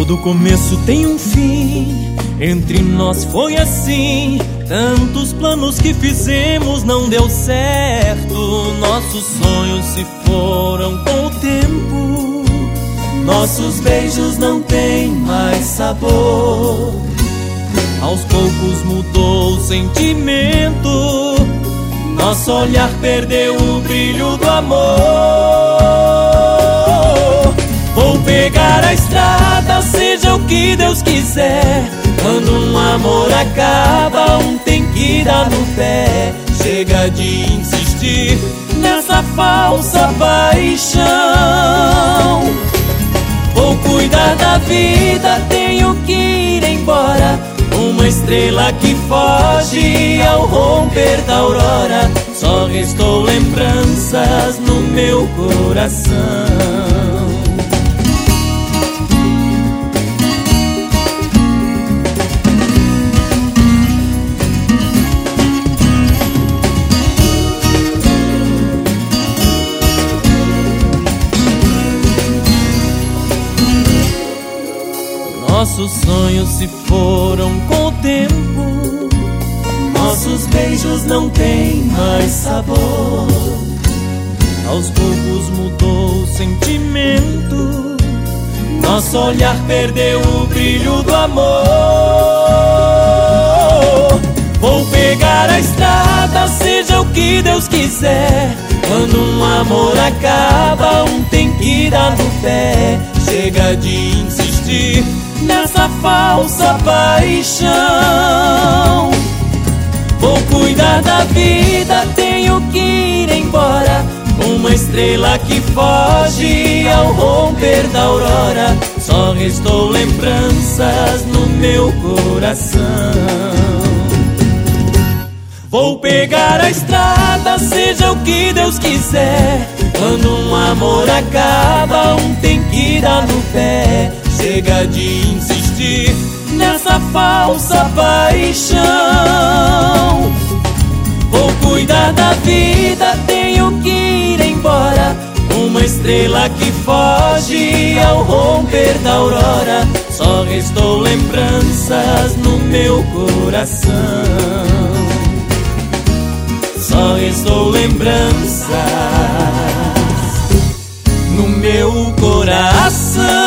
Todo começo tem um fim, entre nós foi assim. Tantos planos que fizemos não deu certo. Nossos sonhos se foram com o tempo. Nossos beijos não têm mais sabor. Aos poucos mudou o sentimento. Nosso olhar perdeu o brilho do amor. Vou pegar a estrada, seja o que Deus quiser. Quando um amor acaba, um tem que dar no pé. Chega de insistir nessa falsa paixão. Vou cuidar da vida, tenho que ir embora. Uma estrela que foge ao romper da aurora. Só restou lembranças no meu coração. Nossos sonhos se foram com o tempo. Nossos beijos não têm mais sabor. Aos poucos mudou o sentimento. Nosso olhar perdeu o brilho do amor. Vou pegar a estrada, seja o que Deus quiser. Quando um amor acaba, um tem que dar no pé. Chega de insistir nessa falsa paixão. Vou cuidar da vida, tenho que ir embora. Uma estrela que foge ao romper da aurora. Só restou lembranças no meu coração. Vou pegar a estrada, seja o que Deus quiser. Quando um amor acaba, um tem que dar no pé. Chega de insistir nessa falsa paixão. Vou cuidar da vida, tenho que ir embora. Uma estrela que foge ao romper da aurora. Só restou lembranças no meu coração. Só restou lembranças no meu coração.